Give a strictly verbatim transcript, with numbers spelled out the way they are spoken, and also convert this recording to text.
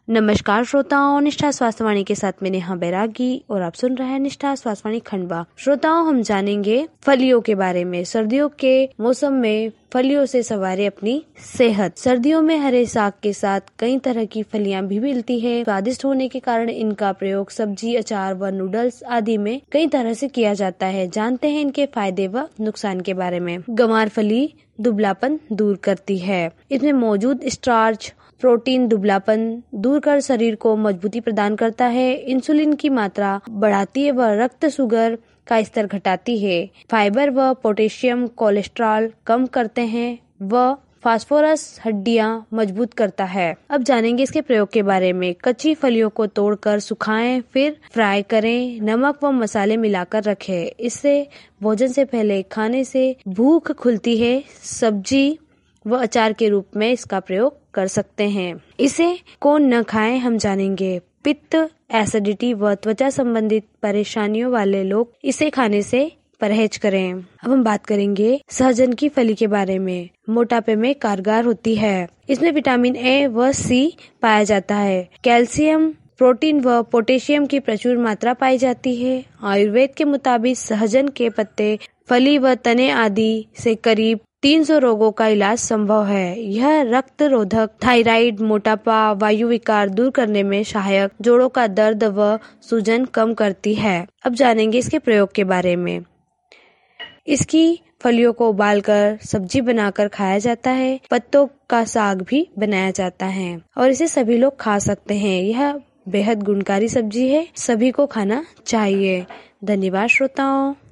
नमस्कार श्रोताओं, निष्ठा स्वास्थ्य वाणी के साथ में नेहा बैरागी और आप सुन रहे हैं निष्ठा स्वास्थ्य वाणी खंडवा। श्रोताओं, हम जानेंगे फलियों के बारे में। सर्दियों के मौसम में फलियों से सवारे अपनी सेहत। सर्दियों में हरे साग के साथ कई तरह की फलियां भी मिलती है। स्वादिष्ट होने के कारण इनका प्रयोग सब्जी, अचार व नूडल्स आदि में कई तरह से किया जाता है। जानते हैं इनके फायदे व नुकसान के बारे में। गंवार फली दुबलापन दूर करती है। इसमें मौजूद स्टार्च प्रोटीन दुबलापन दूर कर शरीर को मजबूती प्रदान करता है। इंसुलिन की मात्रा बढ़ाती है व रक्त शुगर का स्तर घटाती है। फाइबर व पोटेशियम कोलेस्ट्रॉल कम करते हैं व फास्फोरस हड्डियां मजबूत करता है। अब जानेंगे इसके प्रयोग के बारे में। कच्ची फलियों को तोड़कर सुखाएं, फिर फ्राई करें, नमक व मसाले मिलाकर रखें। इससे भोजन से पहले खाने से भूख खुलती है। सब्जी व अचार के रूप में इसका प्रयोग कर सकते हैं। इसे कौन न खाए, हम जानेंगे। पित्त, एसिडिटी व त्वचा संबंधित परेशानियों वाले लोग इसे खाने से परहेज करें। अब हम बात करेंगे सहजन की फली के बारे में। मोटापे में कारगर होती है। इसमें विटामिन ए व सी पाया जाता है। कैल्शियम, प्रोटीन व पोटेशियम की प्रचुर मात्रा पाई जाती है। आयुर्वेद के मुताबिक सहजन के पत्ते, फली व तने आदि से करीब तीन सौ रोगों का इलाज संभव है। यह रक्त रोधक, थायराइड, मोटापा, वायु विकार दूर करने में सहायक, जोड़ों का दर्द व सूजन कम करती है। अब जानेंगे इसके प्रयोग के बारे में। इसकी फलियों को उबालकर सब्जी बनाकर खाया जाता है। पत्तों का साग भी बनाया जाता है और इसे सभी लोग खा सकते हैं। यह बेहद गुणकारी सब्जी है, सभी को खाना चाहिए। धन्यवाद श्रोताओं।